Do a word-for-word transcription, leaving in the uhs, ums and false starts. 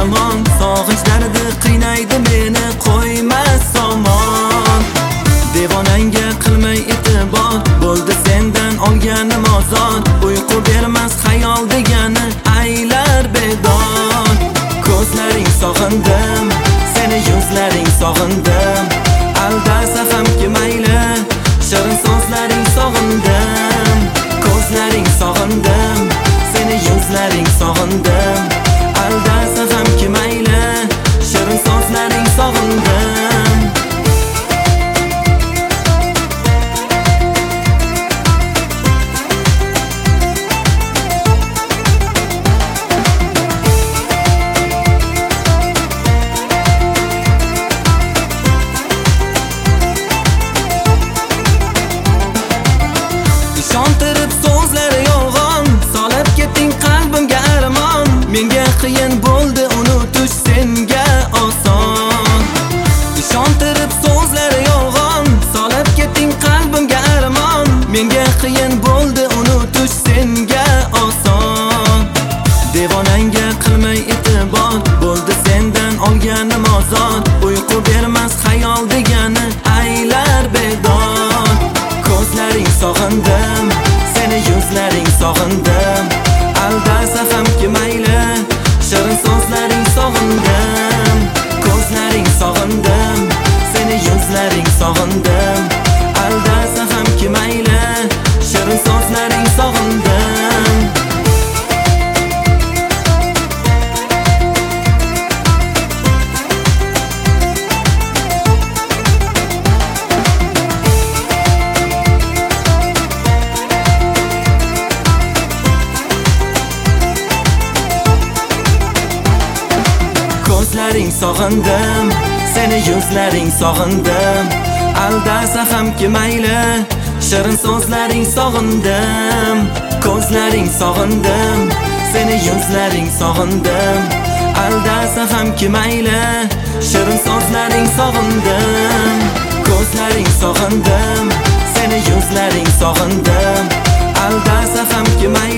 zamon, sog'inchlarida qiynaydi meni, qo'ymas somon. Devonanga qilmay e'tibor, bo'ldi sendan olganim ozod. Uyqu bermas xayol degani aylar bedor. Ko'zlaring sog'indim, seni yuzlaring sog'indim. Aldasa hamki mayli, shirin so'zlaring sog'indim. Ko'zlaring sog'indim, seni yuzlaring sog'indim. Aldasa hamki mayli, shirin so'zlaring sog'indim. Ishontirib so'zlari yolg'on, solib ketding qalbimga armon. Menga qiyin bo'ldi unutish, senga oson. Ishontirib so'zlari yolg'on, solib ketding qalbimga armon. Menga qiyin bo'ldi unutish, senga oson. Devonanga qilmay e'tibor, bo'ldi sendan olganim ozod. Uyqu bermas xayol degani aylar bedor. Ko'zlaring sog'indim, seni yuzlaring sog'indim. Aldasa hamki mayli, shirin so'zlaring sog'indim. Ko'zlaring sog'indim, seni yuzlaring sog'indim. Aldasa hamki mayli, shirin so'zlaring sog'indim. Ko'zlaring sog'indim, seni yuzlaring sog'indim. Aldasa hamki mayli, shirin so'zlaring sog'indim. Ko'zlaring sog'indim, seni yuzlaring sog'indim. Aldasa hamki mayli, shirin so'zlaring sog'indim. Ko'zlaring sog'indim, seni yuzlaring sog'indim. Aldasa hamki mayli